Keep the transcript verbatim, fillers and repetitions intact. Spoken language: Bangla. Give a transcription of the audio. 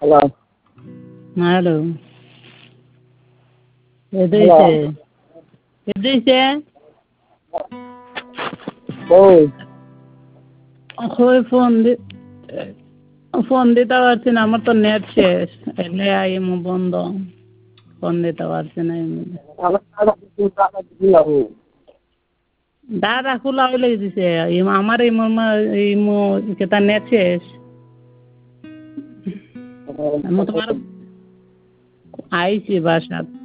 হ্যালো হ্যালো এদিকে এদিকে কই ওই ফোন দি ফোন দিতে পারছি না আমার তো নেট শেষ এলে ইমো বন্ধ ফোন দিতে পারছি না এমনি দাদা খোলা হইলে দিছে ইমো আমার ইমো ইমো কেতা নেট শেষ আমি তোমার আইছি বাসাত